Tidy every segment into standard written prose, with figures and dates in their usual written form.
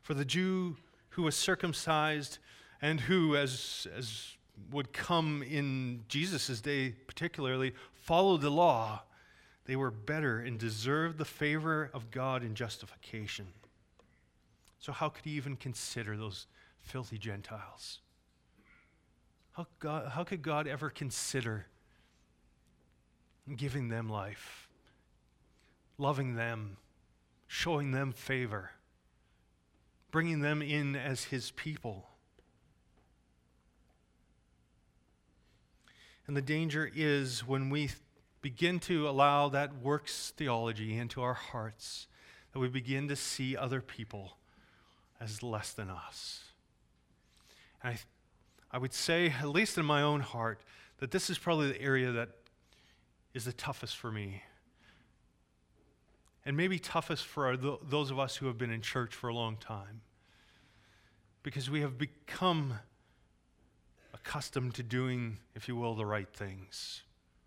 For the Jew who was circumcised and who, as would come in Jesus' day particularly, followed the law, they were better and deserved the favor of God in justification. So how could he even consider those filthy Gentiles? How could God ever consider giving them life, loving them, showing them favor, bringing them in as his people? And the danger is when we begin to allow that works theology into our hearts, that we begin to see other people as less than us. And I would say, at least in my own heart, that this is probably the area that is the toughest for me. And maybe toughest for those of us who have been in church for a long time. Because we have become accustomed to doing, if you will, the right things.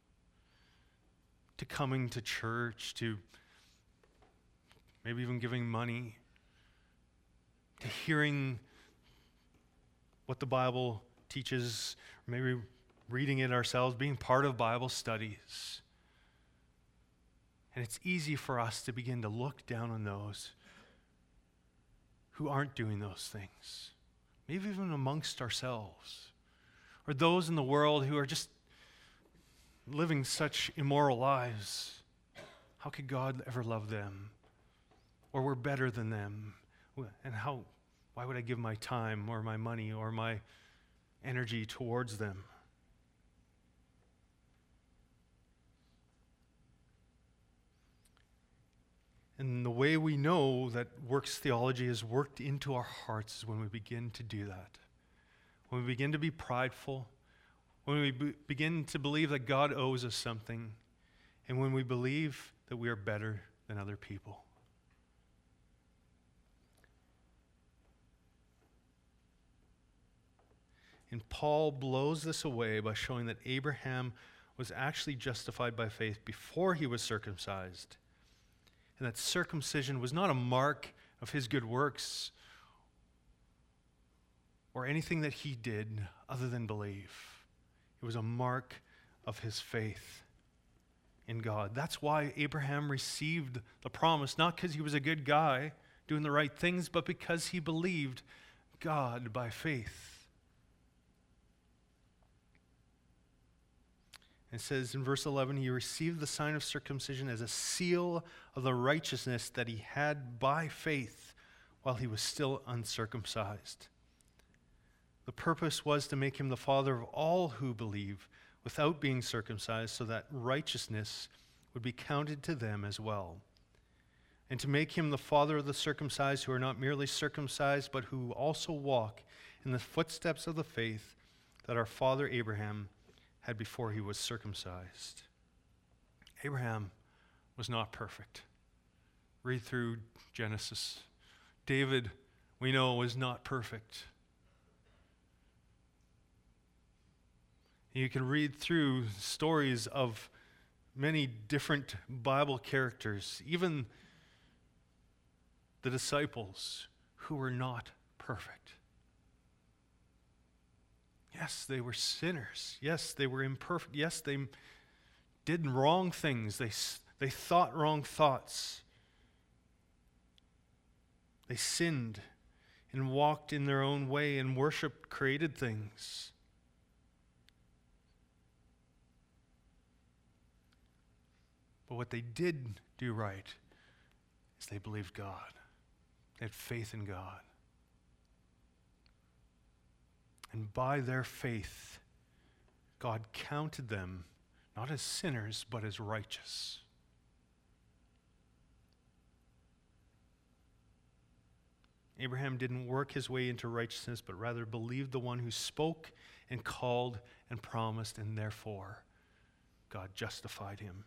To coming to church, to maybe even giving money, to hearing what the Bible teaches, or maybe reading it ourselves, being part of Bible studies. And it's easy for us to begin to look down on those who aren't doing those things, maybe even amongst ourselves, or those in the world who are just living such immoral lives. How could God ever love them? Or we're better than them? And why would I give my time or my money or my energy towards them? And the way we know that works theology is worked into our hearts is when we begin to do that. When we begin to be prideful, when we begin to believe that God owes us something, and when we believe that we are better than other people. And Paul blows this away by showing that Abraham was actually justified by faith before he was circumcised. And that circumcision was not a mark of his good works or anything that he did other than believe. It was a mark of his faith in God. That's why Abraham received the promise, not because he was a good guy doing the right things, but because he believed God by faith. It says in verse 11, he received the sign of circumcision as a seal of the righteousness that he had by faith while he was still uncircumcised. The purpose was to make him the father of all who believe without being circumcised, so that righteousness would be counted to them as well. And to make him the father of the circumcised who are not merely circumcised, but who also walk in the footsteps of the faith that our father Abraham had before he was circumcised. Abraham was not perfect. Read through Genesis. David, we know, was not perfect. You can read through stories of many different Bible characters, even the disciples who were not perfect. Yes, they were sinners. Yes, they were imperfect. Yes, they did wrong things. They thought wrong thoughts. They sinned and walked in their own way and worshiped created things. But what they did do right is they believed God. They had faith in God. And by their faith, God counted them not as sinners, but as righteous. Abraham didn't work his way into righteousness, but rather believed the one who spoke and called and promised, and therefore God justified him.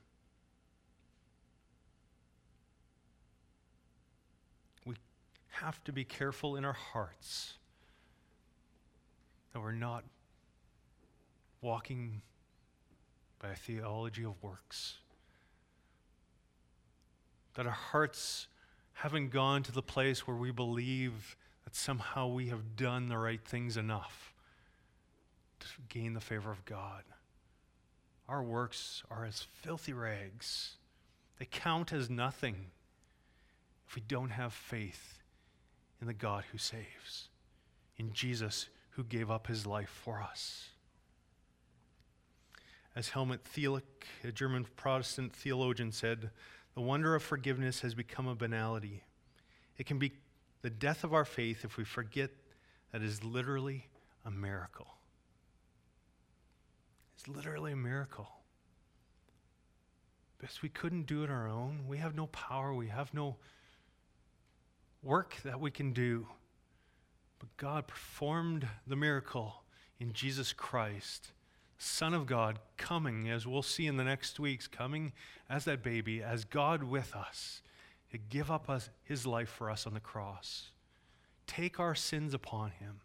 We have to be careful in our hearts that we're not walking by a theology of works. That our hearts haven't gone to the place where we believe that somehow we have done the right things enough to gain the favor of God. Our works are as filthy rags. They count as nothing if we don't have faith in the God who saves, in Jesus who gave up his life for us. As Helmut Thielicke, a German Protestant theologian, said, the wonder of forgiveness has become a banality. It can be the death of our faith if we forget that it is literally a miracle. It's literally a miracle. Because we couldn't do it on our own. We have no power. We have no work that we can do. But God performed the miracle in Jesus Christ, Son of God, coming, as we'll see in the next weeks, coming as that baby, as God with us, to give up his life for us on the cross, take our sins upon him,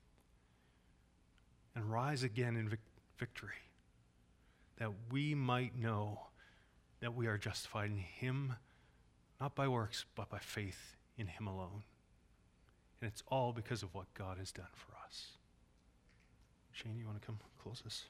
and rise again in victory, that we might know that we are justified in him, not by works, but by faith in him alone. And it's all because of what God has done for us. Shane, you want to come close this?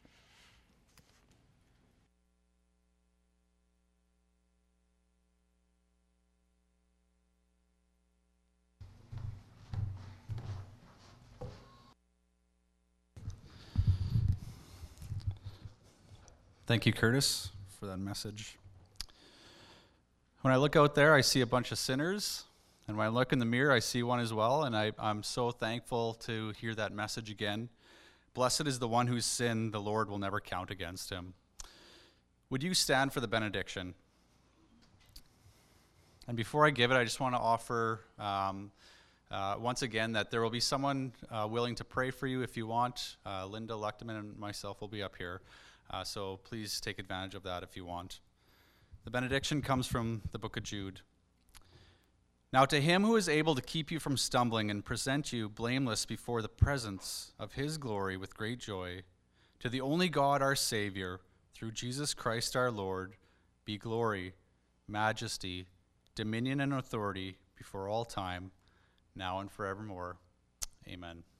Thank you, Curtis, for that message. When I look out there, I see a bunch of sinners. And when I look in the mirror, I see one as well. And I'm so thankful to hear that message again. Blessed is the one whose sin the Lord will never count against him. Would you stand for the benediction? And before I give it, I just want to offer once again that there will be someone willing to pray for you if you want. Linda Luchtman and myself will be up here. So please take advantage of that if you want. The benediction comes from the book of Jude. Now to him who is able to keep you from stumbling and present you blameless before the presence of his glory with great joy, to the only God our Savior, through Jesus Christ our Lord, be glory, majesty, dominion, and authority before all time, now and forevermore. Amen.